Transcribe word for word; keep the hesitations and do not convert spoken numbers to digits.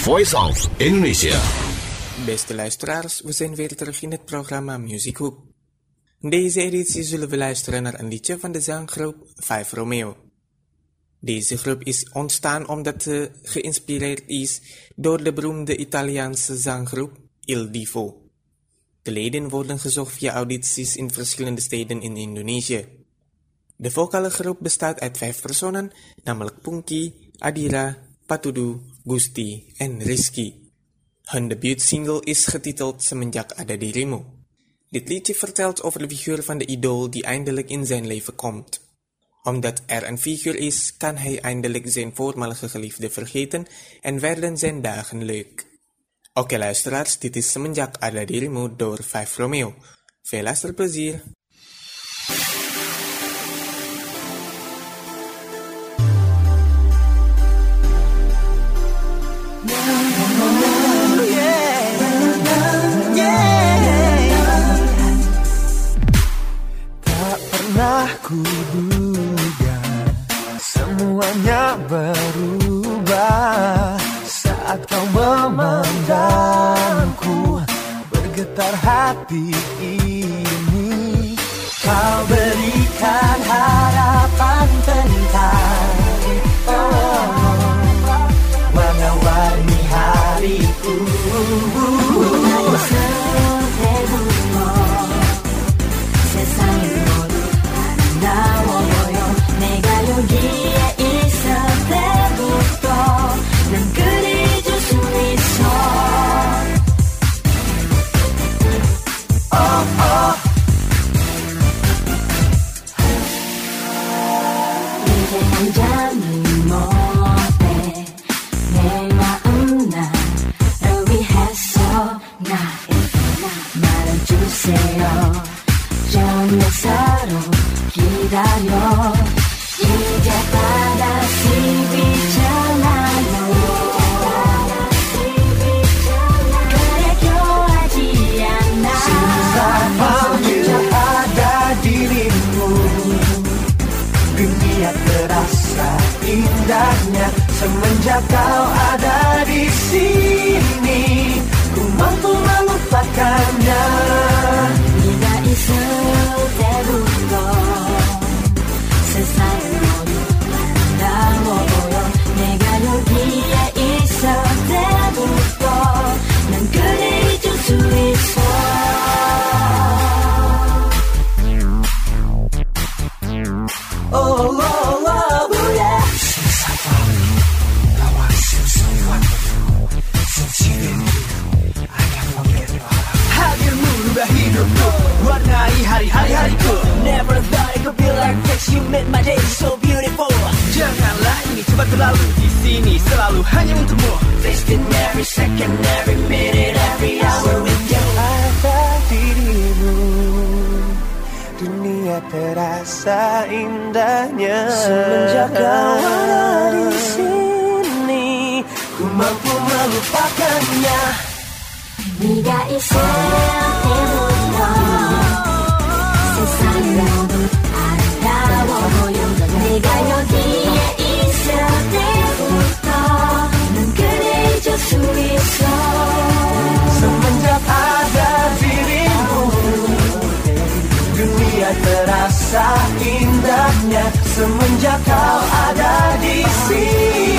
Voice of Indonesia. Beste luisteraars, we zijn weer terug in het programma Music Hoek. In deze editie zullen we luisteren naar een liedje van de zanggroep Five Romeo. Deze groep is ontstaan omdat ze geïnspireerd is door de beroemde Italiaanse zanggroep Il Divo. De leden worden gezocht via audities in verschillende steden in Indonesië. De vocale groep bestaat uit vijf personen, namelijk Pungki, Adira, Patudu, Gusti en Rizky. Hun debuutsingle is getiteld Semenjak Ada Dirimu. Dit liedje vertelt over de figuur van de idool die eindelijk in zijn leven komt. Omdat er een figuur is, kan hij eindelijk zijn voormalige geliefde vergeten en werden zijn dagen leuk. Oké luisteraars, dit is Semenjak Ada Dirimu door Five Romeo. Veel luisterplezier! Kuduga semuanya berubah saat kau memandangku, bergetar hati ini. Kau berikan harapan tentang oh, warna-warni hariku. 기다려 이제 다시 비춰나요 그래 껴하지 않아 Semuanya ada dirimu, dunia terasa indahnya semenjak kau ada di sini. Ku mampu melupakannya. 네가 있을 때부터 세상이 모두 아름다워 보여. 내가 여기에 있을 때부터 난 그대 잊을 수 있어. Oh, oh, oh, oh, yeah. That was so wonderful. Since you've been here, I can't forget you. 하길 물어봐 hidupku, warnai hari-hari hariku. Never thought it could be like this. You made my day so beautiful. Janganlah ini cepat berlalu, di sini selalu hanya untukmu. Wasting every second, every minute, every hour with you. Ada dirimu, dunia terasa indahnya semenjak kau ada di sini. Ku mampu melupakannya. 네가 있을 때부터 세상이 모두 아름다워 보여. 내가 여기에 있을 때부터 난 그대 잊을 수 있어. Semenjak ada dirimu, dunia terasa indahnya semenjak kau ada di sini.